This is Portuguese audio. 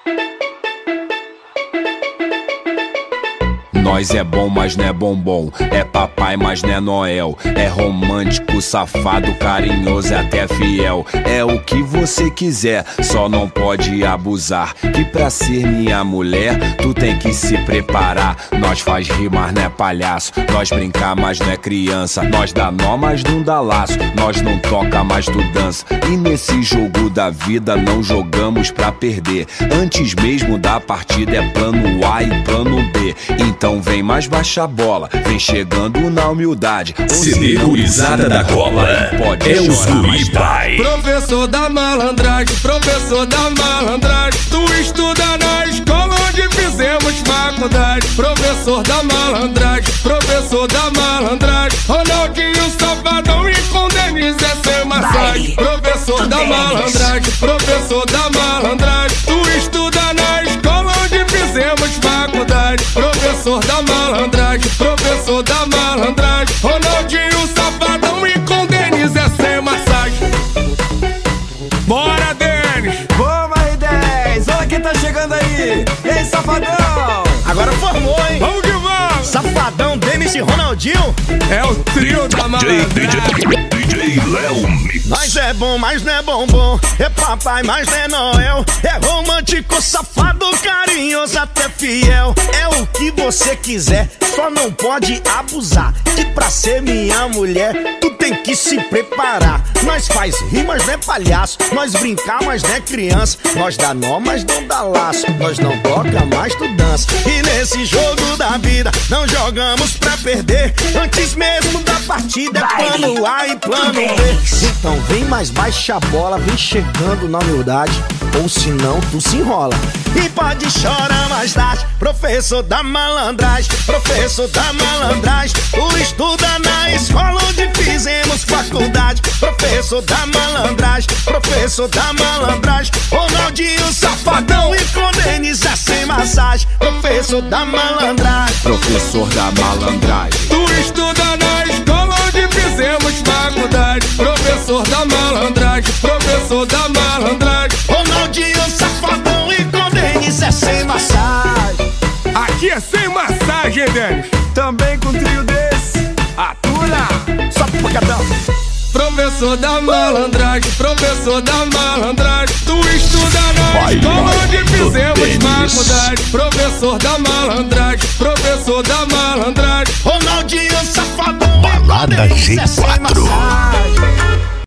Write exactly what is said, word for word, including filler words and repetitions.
Nós é bom, mas não é bombom. É papai, mas não é Noel. É romântico, safado, carinhoso e até fiel. É o que você quiser, só não pode abusar. Que pra ser minha mulher, tu tem que se preparar. Nós faz rir, mas não é palhaço. Nós brincar, mas não é criança. Nós dá nó, mas não dá laço. Nós não toca, mas tu dança. E nesse jogo da vida não jogamos pra perder. Antes mesmo da partida é plano A e plano B. Então vem mais baixa a bola, vem chegando na humildade. C D Gurizada da Cola é os Guri Pai. Professor da malandragem, professor da malandragem, tu estuda na escola onde fizemos faculdade. Professor da malandragem, professor da malandragem, Ronaldinho Safadão e com Denise é sem massagem. Professor da malandragem, professor da malandragem, tu estuda na escola onde fizemos faculdade. Professor da malandragem, professor da malandragem, Ronaldinho Safadão e com Denise é sem massagem. Bora, Denis! Vamos aí, dez! Olha quem tá chegando aí! E aí, Safadão? Agora formou, hein? Vamos que vamos! Safadão, Denis e Ronaldinho. É o trio da malandragem. D J Léo Mix. Nós é bom, mas não é bombom. É papai, mas não é Noel. É romântico, safado, carinhoso, até fiel. É o que você quiser, só não pode abusar. Que pra ser minha mulher, tu tem que se preparar. Nós faz rir, mas não é palhaço. Nós brincar, mas não é criança. Nós dá nó, mas não dá laço. Nós não toca, mas tu dança. E nesse jogo da vida, não jogamos pra perder. Antes mesmo da partida, é plano A e plano B. Então vem mais baixa a bola, vem chegando na humildade, ou senão tu se enrola. E pode chorar mais tarde, professor da malandragem, professor da malandragem, tu estuda na escola onde fizemos faculdade. Professor da malandragem, professor da malandragem, Ronaldinho Safadão e com Denise é sem massagem. Professor da malandragem, professor da malandragem, tu estuda na escola onde fizemos faculdade. Professor da malandragem, professor da malandragem, Ronaldinho Safadão e com Denise é sem massagem. Aqui é sem massagem, Denis. Também com um trio desse, atura! Só pacadão. Professor da malandragem, professor da malandragem, tu estuda na Vai, escola vai, onde fizemos Denis. faculdade. Professor da malandragem, professor da malandragem, Ronaldinho Safadão Balada e com Denise é G sem quatro. massagem.